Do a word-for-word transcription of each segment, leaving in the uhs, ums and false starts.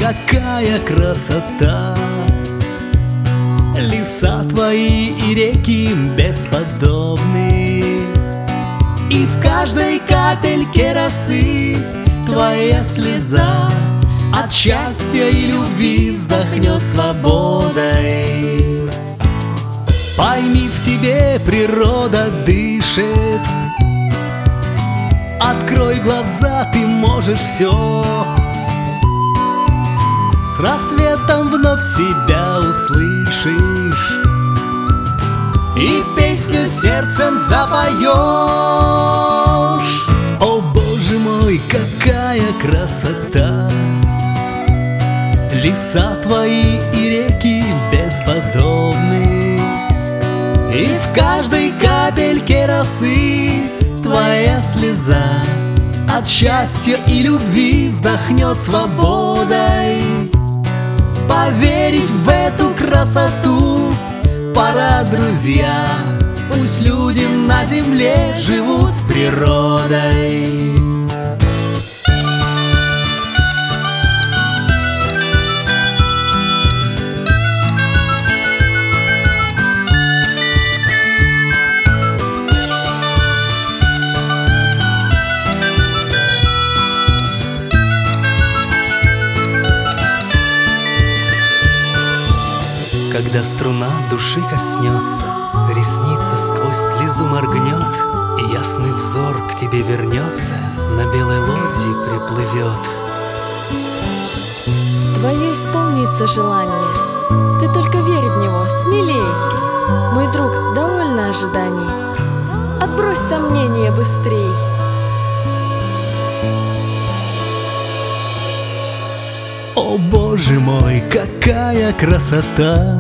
какая красота! Леса твои и реки бесподобны, и в каждой капельке росы твоя слеза от счастья и любви вздохнет свободой. Пойми, в тебе природа дышит, открой глаза, ты можешь все. С рассветом вновь себя услышишь и песню сердцем запоешь. О, Боже мой, какая красота! Леса твои и реки бесподобны, и в каждой капельке росы твоя слеза от счастья и любви вздохнет свободой. Поверить в эту красоту пора, друзья. Пусть люди на земле живут с природой. Когда струна души коснется, ресница сквозь слезу моргнет, и ясный взор к тебе вернется, на белой лодье приплывет. Твое исполнится желание, ты только верь в него, смелей. Мой друг, довольно ожиданий, отбрось сомнения быстрей. О, Боже мой, какая красота!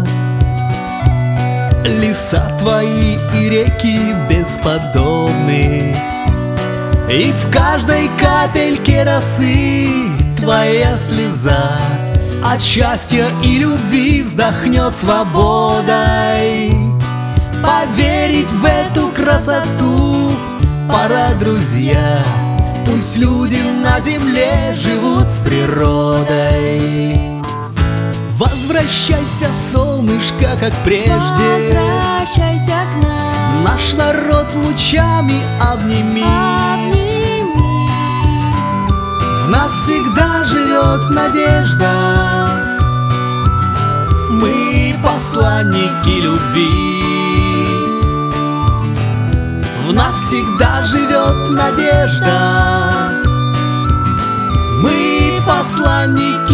Леса твои и реки бесподобны, и в каждой капельке росы твоя слеза от счастья и любви вздохнет свободой. Поверить в эту красоту пора, друзья. Пусть люди на земле живут с природой. Возвращайся, солнышко, как прежде. Возвращайся к нам. Наш народ лучами обними. Обними. В нас всегда живет надежда. Мы посланники любви. В нас всегда живет надежда. Мы посланники